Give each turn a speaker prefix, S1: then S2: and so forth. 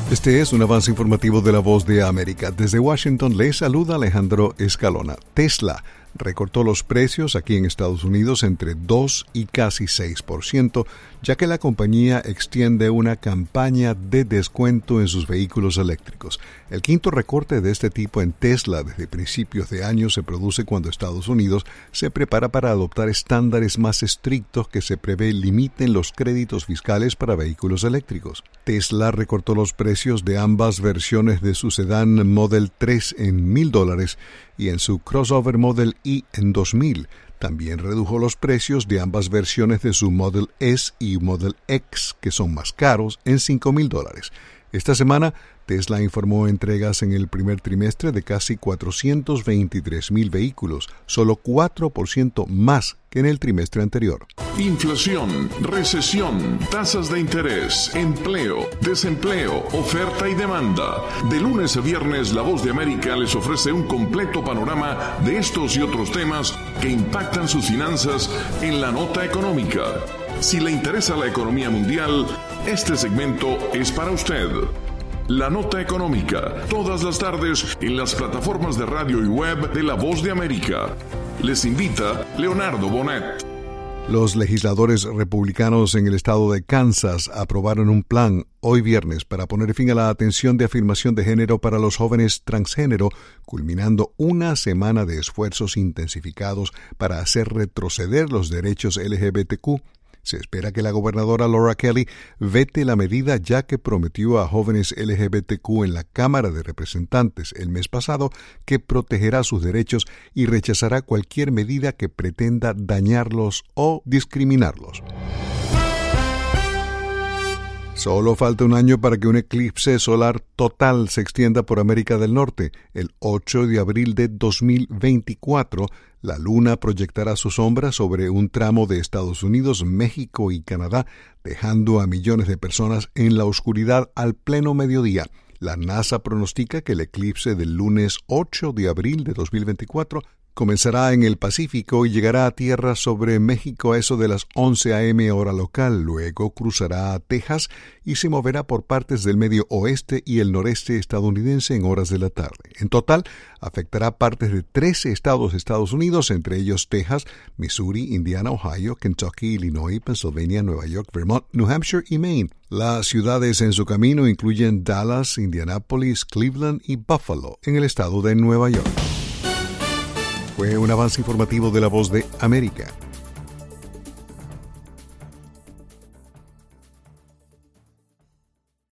S1: Este es un avance informativo de La Voz de América. Desde Washington les saluda Alejandro Escalona. Tesla recortó los precios aquí en Estados Unidos entre 2 y casi 6%, ya que la compañía extiende una campaña de descuento en sus vehículos eléctricos. El quinto recorte de este tipo en Tesla desde principios de año se produce cuando Estados Unidos se prepara para adoptar estándares más estrictos que se prevé limiten los créditos fiscales para vehículos eléctricos. Tesla recortó los precios de ambas versiones de su sedán Model 3 en $1,000 y en su crossover Model E en $2,000. También redujo los precios de ambas versiones de su Model S y Model X, que son más caros, en $5,000. Esta semana, Tesla informó entregas en el primer trimestre de casi 423,000 vehículos, solo 4% más que en el trimestre anterior.
S2: Inflación, recesión, tasas de interés, empleo, desempleo, oferta y demanda. De lunes a viernes, La Voz de América les ofrece un completo panorama de estos y otros temas que impactan sus finanzas en la nota económica. Si le interesa la economía mundial, este segmento es para usted. La Nota Económica, todas las tardes en las plataformas de radio y web de La Voz de América. Les invita Leonardo Bonet.
S1: Los legisladores republicanos en el estado de Kansas aprobaron un plan hoy viernes para poner fin a la atención de afirmación de género para los jóvenes transgénero, culminando una semana de esfuerzos intensificados para hacer retroceder los derechos LGBTQ. Se espera que la gobernadora Laura Kelly vete la medida, ya que prometió a jóvenes LGBTQ en la Cámara de Representantes el mes pasado que protegerá sus derechos y rechazará cualquier medida que pretenda dañarlos o discriminarlos. Solo falta un año para que un eclipse solar total se extienda por América del Norte. El 8 de abril de 2024, la luna proyectará su sombra sobre un tramo de Estados Unidos, México y Canadá, dejando a millones de personas en la oscuridad al pleno mediodía. La NASA pronostica que el eclipse del lunes 8 de abril de 2024 comenzará en el Pacífico y llegará a tierra sobre México a eso de las 11 a.m. hora local. Luego cruzará a Texas y se moverá por partes del medio oeste y el noreste estadounidense en horas de la tarde. En total, afectará partes de 13 estados de Estados Unidos, entre ellos Texas, Missouri, Indiana, Ohio, Kentucky, Illinois, Pennsylvania, Nueva York, Vermont, New Hampshire y Maine. Las ciudades en su camino incluyen Dallas, Indianapolis, Cleveland y Buffalo, en el estado de Nueva York. Fue un avance informativo de La Voz de América.